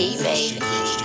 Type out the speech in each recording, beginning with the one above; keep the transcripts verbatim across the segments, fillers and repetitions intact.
P, baby.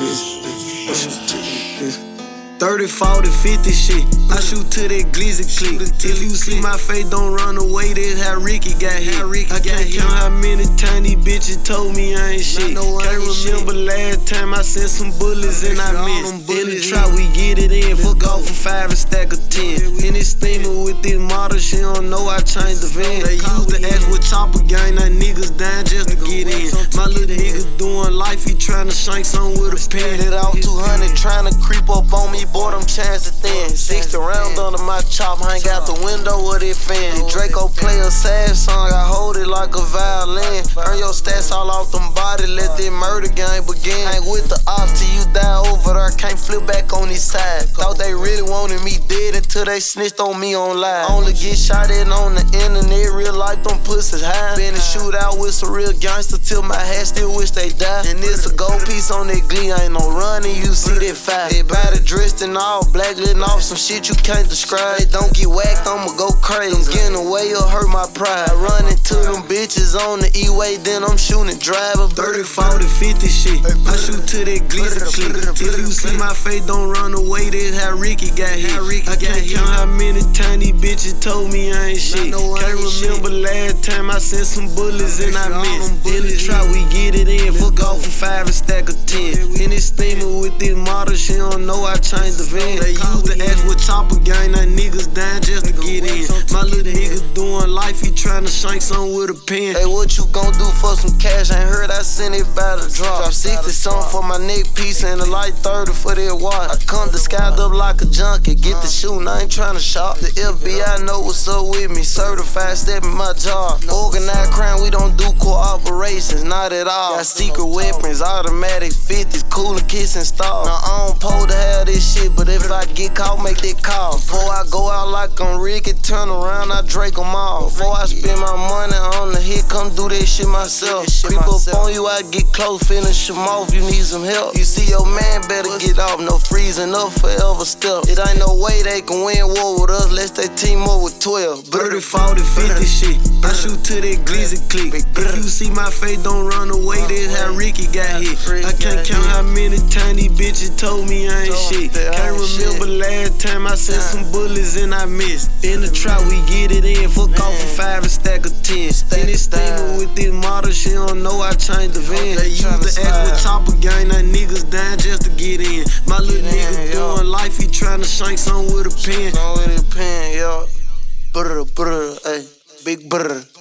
thirty, forty, fifty shit. I shoot to that glizzy click. If you see my face, don't run away. That's how Ricky got hit. I can't count how many times these bitches told me I ain't shit. Can't remember last time I sent some bullets and I missed. In the trap, we get it in. Fuck off for five and stack of ten. In this steamer with this model, she don't know I changed the van. They used to ask what chopper gang, that niggas dying just to get in. My little nigga doing life, he tryna shank something with a pen. Hit out two hundred, tryna creep up on me. Boy, them chances thin. sixty round under my chop, hang out the window with it fan. Draco play a sad song, I hold it like a violin. Earn your stats all off them body, let that murder game begin. Hang with the ops till you die over there, can't flip back on this side. Thought they really wanted me dead until they snitched on me online. Only get shot at on the internet, real life them pussies high. Been a shootout with some real gangsters till my hat still wish they died. And it's a gold piece on that glee, ain't no running, you see that fire. Everybody dressed in all black, letting off some shit you can't describe. They don't get whacked, I'ma go crazy. Getting away or hurt my pride. I run into them bitches on the E-way, then I'm shooting driver. thirty, forty, fifty shit. I shoot to that glizzy click. If you see my face, don't run away. That's how Ricky got hit. I can't count how many times these bitches told me I ain't shit. Can't remember last time I sent some bullets and I missed. In the trap, we get it in. Fuck off for five and stack of ten. In this steamer with this model, she don't know I changed the van. They used to ask what chopper gang, that niggas dying just to get in. My little nigga doing life, he tryna shank something with a pen. Hey, what you gon' do for some cash? Ain't heard I sent it by the drop. Drop sixty something for my neck piece and a light thirty for that watch. I come disguised up like a junkie, get the shooting, I ain't tryna shop. The F B I know what's up with me, certified step in my job. Organized crime, we don't do cooperations, not at all. Got secret weapons, automatics, fifties, cooler kissing stars. Now I don't pole to have this shit, but if I get caught, make that call. Before I go out like I'm Ricky, turn around, I Drake them all. Before I spend my money on the hit, come do that shit myself. Creep up on you, I get close, finish them off, you need some help. You see your man better get off, no freezing up forever step. It ain't no way they can win war with us, let's they team up with twelve. thirty, forty, fifty shit. I shoot to that glizzy click. If you see my face, don't run away. That's how Ricky got hit. I can't count how many times these bitches told me I ain't shit. Can't remember last time I sent some bullets and I missed. In the trap, we get it in. Fuck off for five and stack of ten. In this steamer with this model, she don't know I changed the van. They used to ask what chopper gang, that niggas dying just to get in. My little nigga doing life, he tryna shank something with a pen. Something with a pen, yo. Brr, brr, ay, big brr.